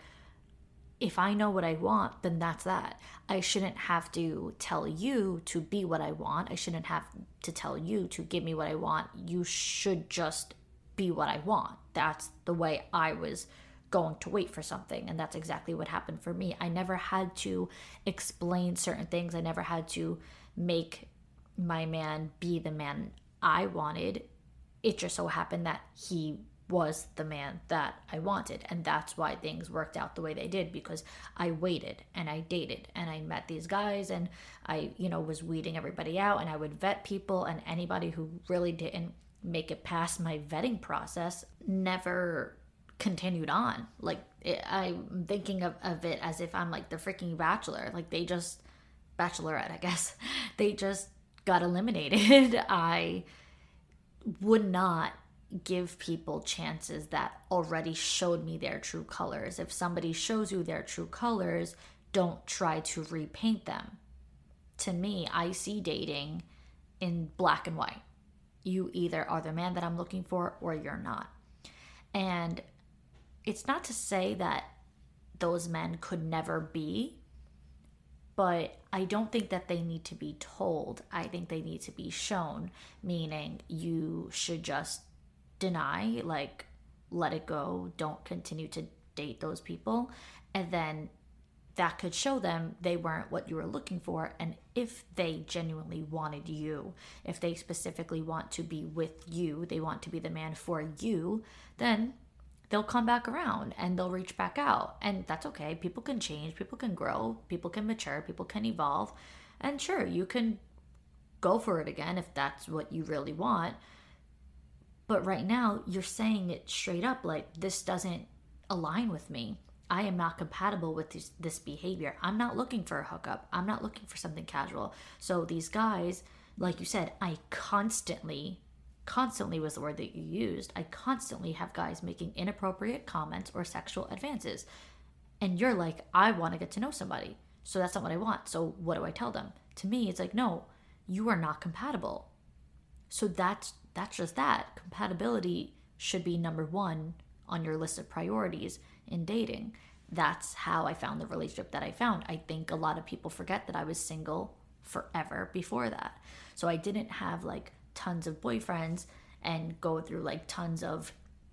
if I know what I want, then that's that. I shouldn't have to tell you to be what I want. I shouldn't have to tell you to give me what I want. You should just be what I want. That's the way I was going to wait for something. And that's exactly what happened for me. I never had to explain certain things. I never had to make my man be the man I wanted. It just so happened that he was the man that I wanted, and that's why things worked out the way they did, because I waited and I dated and I met these guys, and I, you know, was weeding everybody out, and I would vet people, and anybody who really didn't make it past my vetting process never continued on. Like, it, I'm thinking of, of it as if I'm like the freaking Bachelor. Like, they just, Bachelorette, I guess, they just got eliminated. I would not give people chances that already showed me their true colors. If somebody shows you their true colors, don't try to repaint them. To me, I see dating in black and white. You either are the man that I'm looking for or you're not. And it's not to say that those men could never be, but I don't think that they need to be told. I think they need to be shown, meaning you should just deny, like, let it go, don't continue to date those people, and then that could show them they weren't what you were looking for. And if they genuinely wanted you, if they specifically want to be with you, they want to be the man for you, then they'll come back around and they'll reach back out. And that's okay. People can change, people can grow, people can mature, people can evolve, and sure, you can go for it again if that's what you really want. But right now, you're saying it straight up, like, this doesn't align with me. I am not compatible with this, this behavior. I'm not looking for a hookup. I'm not looking for something casual. So these guys, like you said, I constantly, constantly was the word that you used. I constantly have guys making inappropriate comments or sexual advances. And you're like, I want to get to know somebody. So that's not what I want. So what do I tell them? To me, it's like, no, you are not compatible. So that's That's just that. Compatibility should be number one on your list of priorities in dating. That's how I found the relationship that I found. I think a lot of people forget that I was single forever before that. So I didn't have like tons of boyfriends and go through like tons of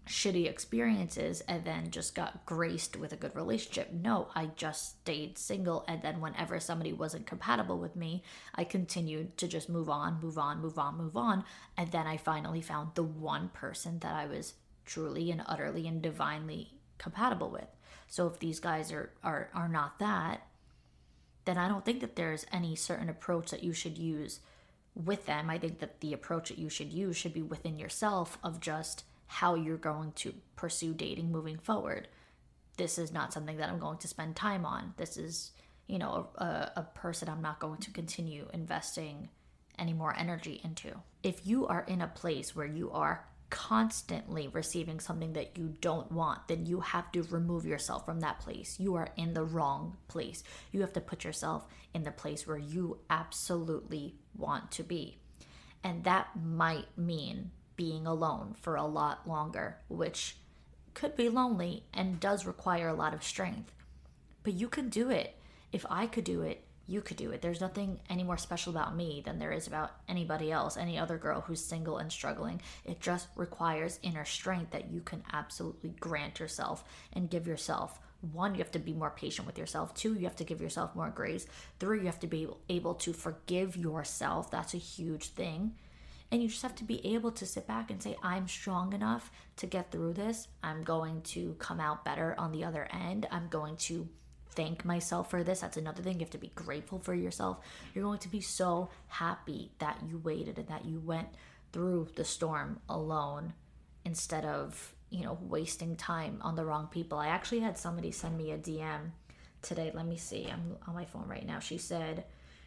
shitty experiences and then just got graced with a good relationship. No, I just stayed single, and then whenever somebody wasn't compatible with me, I continued to just move on, move on, move on, move on, and then I finally found the one person that I was truly and utterly and divinely compatible with. So if these guys are are are not that, then I don't think that there's any certain approach that you should use with them. I think that the approach that you should use should be within yourself, of just how you're going to pursue dating moving forward. This is not something that I'm going to spend time on. This is, you know, a, a person I'm not going to continue investing any more energy into. If you are in a place where you are constantly receiving something that you don't want, then you have to remove yourself from that place. You are in the wrong place. You have to put yourself in the place where you absolutely want to be. And that might mean being alone for a lot longer, which could be lonely and does require a lot of strength. But you can do it. If I could do it, you could do it. There's nothing any more special about me than there is about anybody else, any other girl who's single and struggling. It just requires inner strength that you can absolutely grant yourself and give yourself. One, you have to be more patient with yourself. Two, you have to give yourself more grace. Three, you have to be able to forgive yourself. That's a huge thing. And you just have to be able to sit back and say, I'm strong enough to get through this. I'm going to come out better on the other end. I'm going to thank myself for this. That's another thing. You have to be grateful for yourself. You're going to be so happy that you waited and that you went through the storm alone instead of, you know, wasting time on the wrong people. I actually had somebody send me a D M today. Let me see. I'm on my phone right now. She said,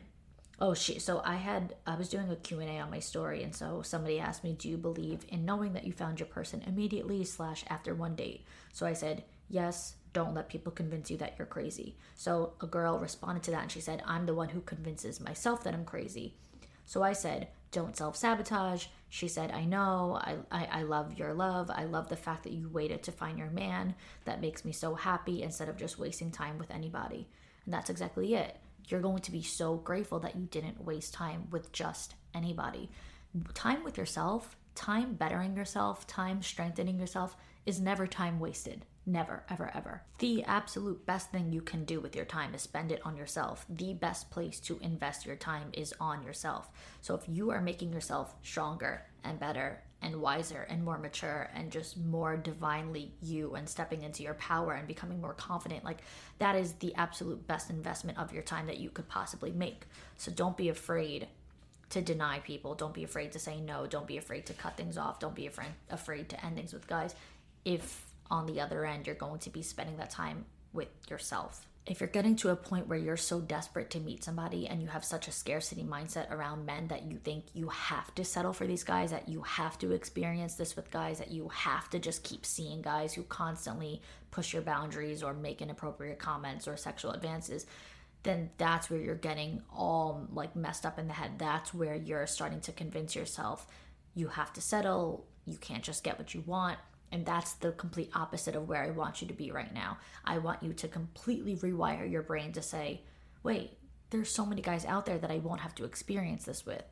Oh, she, so I had, I was doing a Q and A on my story, and so somebody asked me, do you believe in knowing that you found your person immediately slash after one date? So I said, yes, don't let people convince you that you're crazy. So a girl responded to that, and she said, I'm the one who convinces myself that I'm crazy. So I said, don't self-sabotage. She said, I know, I, I, I love your love. I love the fact that you waited to find your man. That makes me so happy, instead of just wasting time with anybody. And that's exactly it. You're going to be so grateful that you didn't waste time with just anybody. Time with yourself, time bettering yourself, time strengthening yourself is never time wasted. Never, ever, ever. The absolute best thing you can do with your time is spend it on yourself. The best place to invest your time is on yourself. So if you are making yourself stronger and better and wiser and more mature and just more divinely you, and stepping into your power and becoming more confident, like, that is the absolute best investment of your time that you could possibly make. So don't be afraid to deny people. Don't be afraid to say no. Don't be afraid to cut things off. Don't be afraid afraid to end things with guys, if on the other end you're going to be spending that time with yourself. If you're getting to a point where you're so desperate to meet somebody and you have such a scarcity mindset around men that you think you have to settle for these guys, that you have to experience this with guys, that you have to just keep seeing guys who constantly push your boundaries or make inappropriate comments or sexual advances, then that's where you're getting all like messed up in the head. That's where you're starting to convince yourself you have to settle, you can't just get what you want. And that's the complete opposite of where I want you to be right now. I want you to completely rewire your brain to say, wait, there's so many guys out there that I won't have to experience this with.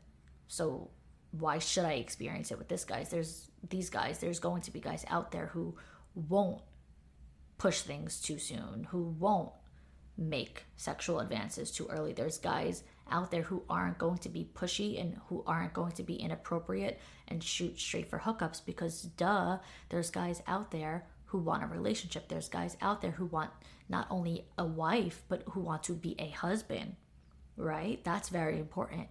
So why should I experience it with this guys? There's these guys, there's going to be guys out there who won't push things too soon, who won't make sexual advances too early. There's guys out there who aren't going to be pushy and who aren't going to be inappropriate and shoot straight for hookups, because duh, there's guys out there who want a relationship. There's guys out there who want not only a wife, but who want to be a husband, right? That's very important.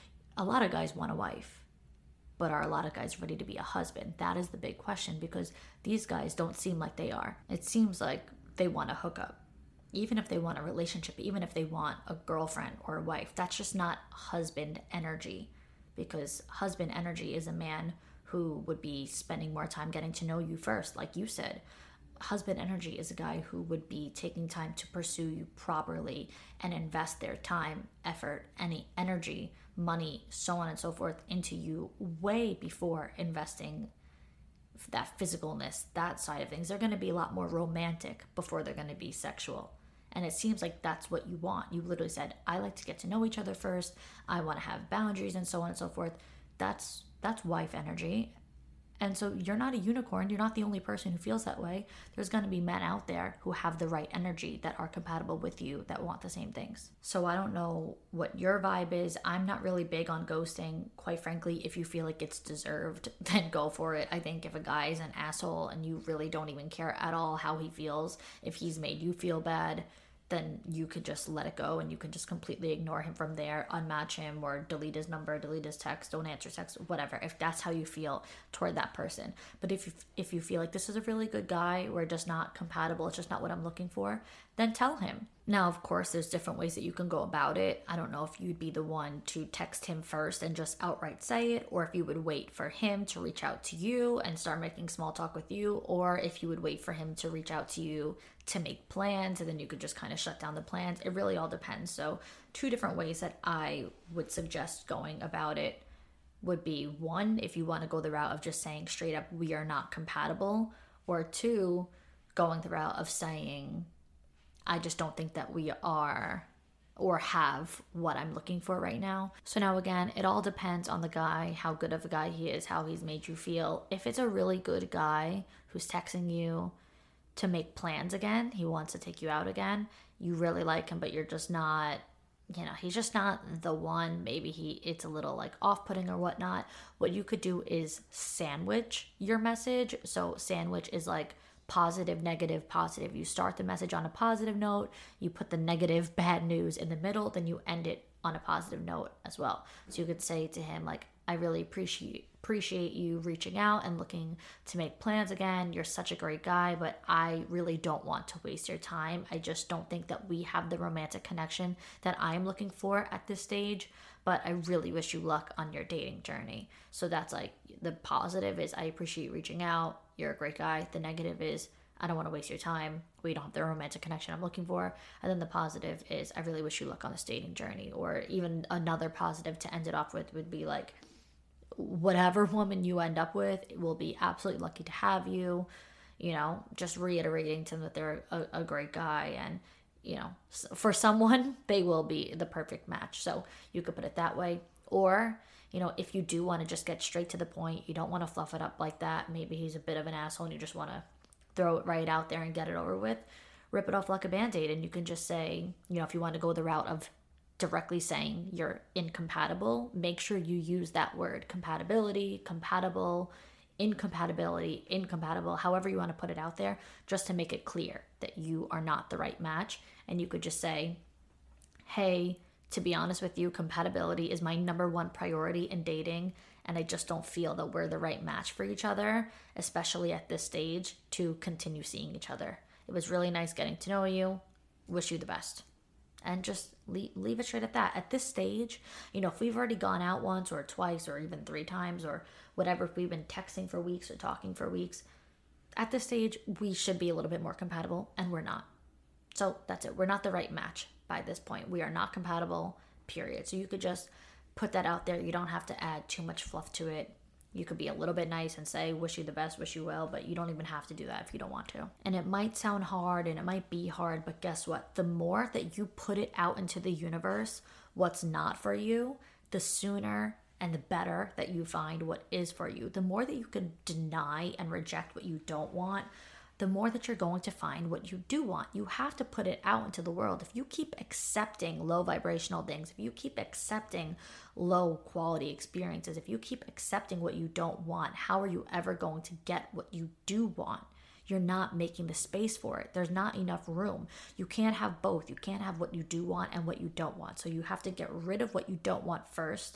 A lot of guys want a wife, but are a lot of guys ready to be a husband? That is the big question, because these guys don't seem like they are. It seems like they want a hookup. Even if they want a relationship, even if they want a girlfriend or a wife, that's just not husband energy, because husband energy is a man who would be spending more time getting to know you first, like you said. Husband energy is a guy who would be taking time to pursue you properly and invest their time, effort, any energy, money, so on and so forth into you way before investing that physicalness, that side of things. They're going to be a lot more romantic before they're going to be sexual. And it seems like that's what you want. You literally said, I like to get to know each other first. I want to have boundaries and so on and so forth. That's that's wife energy. And so you're not a unicorn. You're not the only person who feels that way. There's going to be men out there who have the right energy, that are compatible with you, that want the same things. So I don't know what your vibe is. I'm not really big on ghosting. Quite frankly, if you feel like it's deserved, then go for it. I think if a guy is an asshole and you really don't even care at all how he feels, if he's made you feel bad, then you could just let it go and you can just completely ignore him from there, unmatch him, or delete his number, delete his text, don't answer text, whatever, if that's how you feel toward that person. But if you, if you feel like this is a really good guy, we're just not compatible, it's just not what I'm looking for, then tell him. Now, of course, there's different ways that you can go about it. I don't know if you'd be the one to text him first and just outright say it, or if you would wait for him to reach out to you and start making small talk with you, or if you would wait for him to reach out to you to make plans, and then you could just kind of shut down the plans. It really all depends. So two different ways that I would suggest going about it would be, one, if you want to go the route of just saying straight up, we are not compatible, or two, going the route of saying, I just don't think that we are or have what I'm looking for right now. So now again, it all depends on the guy, how good of a guy he is, how he's made you feel. If it's a really good guy who's texting you to make plans again, he wants to take you out again, you really like him, but you're just not, you know, he's just not the one, maybe he it's a little like off-putting or whatnot, what you could do is sandwich your message. So sandwich is like positive, negative, positive. You start the message on a positive note, you put the negative, bad news in the middle, then you end it on a positive note as well. So you could say to him, like, I really appreciate appreciate you reaching out and looking to make plans again. You're such a great guy, but I really don't want to waste your time. I just don't think that we have the romantic connection that I'm looking for at this stage, but I really wish you luck on your dating journey. So that's like, the positive is, I appreciate you reaching out. You're a great guy. The negative is, I don't want to waste your time. We don't have the romantic connection I'm looking for. And then the positive is, I really wish you luck on this dating journey. Or even another positive to end it off with would be like, whatever woman you end up with, will be absolutely lucky to have you. You know, just reiterating to them that they're a, a great guy, and, you know, for someone, they will be the perfect match. So you could put it that way. Or, you know, if you do want to just get straight to the point, you don't want to fluff it up like that, maybe he's a bit of an asshole and you just want to throw it right out there and get it over with, rip it off like a band-aid. And you can just say, you know, if you want to go the route of directly saying you're incompatible, make sure you use that word, compatibility, compatible, incompatibility, incompatible, however you want to put it out there, just to make it clear that you are not the right match. And you could just say, hey, to be honest with you, compatibility is my number one priority in dating, and I just don't feel that we're the right match for each other, especially at this stage, to continue seeing each other. It was really nice getting to know you. Wish you the best. And just leave, leave it straight at that. At this stage, you know, if we've already gone out once or twice or even three times or whatever, if we've been texting for weeks or talking for weeks, at this stage, we should be a little bit more compatible, and we're not. So that's it. We're not the right match by this point. We are not compatible, period. So you could just put that out there. You don't have to add too much fluff to it. You could be a little bit nice and say, wish you the best, wish you well, but you don't even have to do that if you don't want to. And it might sound hard and it might be hard, but guess what? The more that you put it out into the universe, what's not for you, the sooner and the better that you find what is for you. The more that you can deny and reject what you don't want, the more that you're going to find what you do want. You have to put it out into the world. If you keep accepting low vibrational things, if you keep accepting low quality experiences, if you keep accepting what you don't want, how are you ever going to get what you do want? You're not making the space for it. There's not enough room. You can't have both. You can't have what you do want and what you don't want. So you have to get rid of what you don't want first,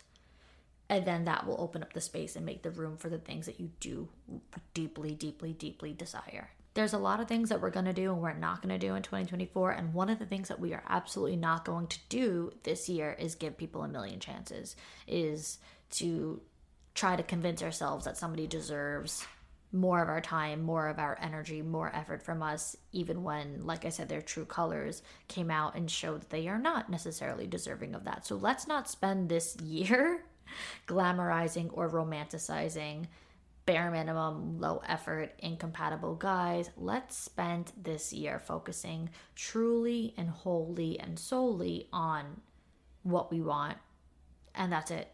and then that will open up the space and make the room for the things that you do deeply, deeply, deeply desire. There's a lot of things that we're going to do and we're not going to do in twenty twenty-four. And one of the things that we are absolutely not going to do this year is give people a million chances, is to try to convince ourselves that somebody deserves more of our time, more of our energy, more effort from us, even when, like I said, their true colors came out and showed that they are not necessarily deserving of that. So let's not spend this year glamorizing or romanticizing bare minimum, low effort, incompatible guys. Let's spend this year focusing truly and wholly and solely on what we want. And that's it.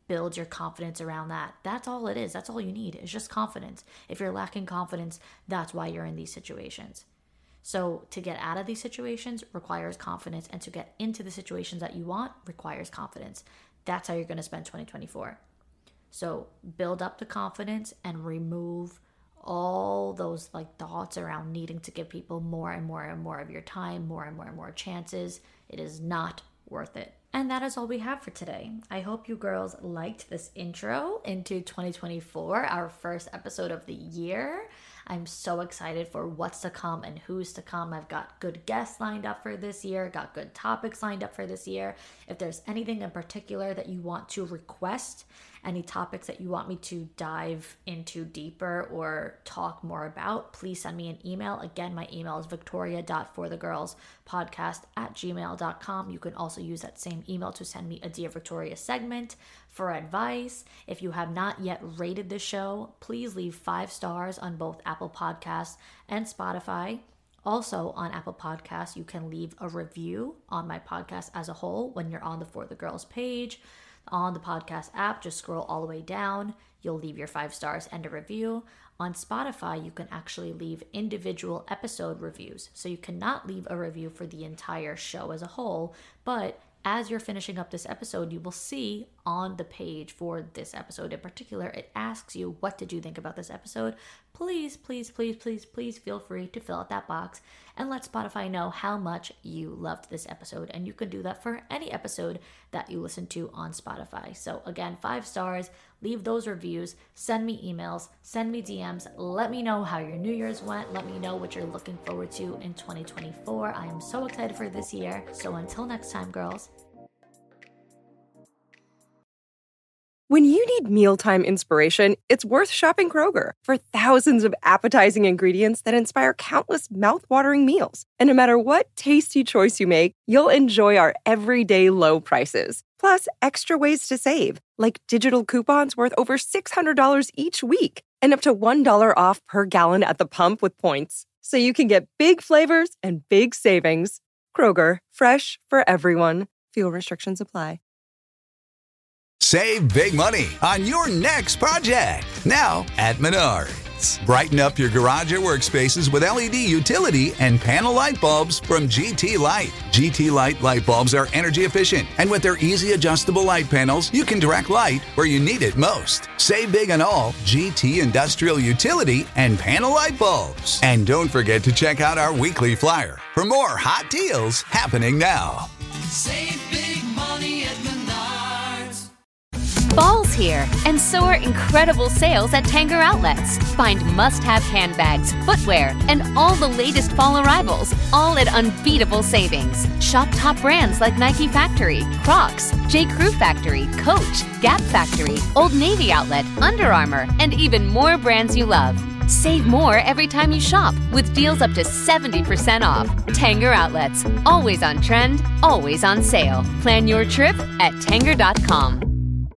build your confidence around that. That's all it is. That's all you need. It's just confidence. If you're lacking confidence, that's why you're in these situations. So to get out of these situations requires confidence, and to get into the situations that you want requires confidence. That's how you're going to spend twenty twenty-four. So build up the confidence and remove all those like thoughts around needing to give people more and more and more of your time, more and more and more chances. It is not worth it. And that is all we have for today. I hope you girls liked this intro into twenty twenty-four, our first episode of the year. I'm so excited for what's to come and who's to come. I've got good guests lined up for this year, got good topics lined up for this year. If there's anything in particular that you want to request, any topics that you want me to dive into deeper or talk more about, please send me an email. Again, my email is victoria dot for the girls podcast at gmail dot com. You can also use that same email to send me a Dear Victoria segment for advice. If you have not yet rated the show, please leave five stars on both Apple Podcasts and Spotify. Also on Apple Podcasts, you can leave a review on my podcast as a whole when you're on the For the Girls page. On the podcast app, just scroll all the way down. You'll leave your five stars and a review. On Spotify, you can actually leave individual episode reviews. So you cannot leave a review for the entire show as a whole, but as you're finishing up this episode, you will see on the page for this episode in particular, it asks you, what did you think about this episode? Please, please, please, please, please feel free to fill out that box and let Spotify know how much you loved this episode. And you can do that for any episode that you listen to on Spotify. So again, five stars, leave those reviews, send me emails, send me D Ms, let me know how your New Year's went, let me know what you're looking forward to in twenty twenty-four. I am so excited for this year. So until next time, girls. When you need mealtime inspiration, it's worth shopping Kroger for thousands of appetizing ingredients that inspire countless mouth-watering meals. And no matter what tasty choice you make, you'll enjoy our everyday low prices. Plus, extra ways to save, like digital coupons worth over six hundred dollars each week and up to one dollar off per gallon at the pump with points. So you can get big flavors and big savings. Kroger, fresh for everyone. Fuel restrictions apply. Save big money on your next project now at Menards. Brighten up your garage or workspaces with L E D utility and panel light bulbs from G T Light. G T Light light bulbs are energy efficient, and with their easy adjustable light panels, you can direct light where you need it most. Save big on all G T industrial utility and panel light bulbs. And don't forget to check out our weekly flyer for more hot deals happening now. Save big money at Menards. Fall's here, and so are incredible sales at Tanger Outlets. Find must-have handbags, footwear, and all the latest fall arrivals, all at unbeatable savings. Shop top brands like Nike Factory, Crocs, J. Crew Factory, Coach, Gap Factory, Old Navy Outlet, Under Armour, and even more brands you love. Save more every time you shop with deals up to seventy percent off. Tanger Outlets, always on trend, always on sale. Plan your trip at tanger dot com.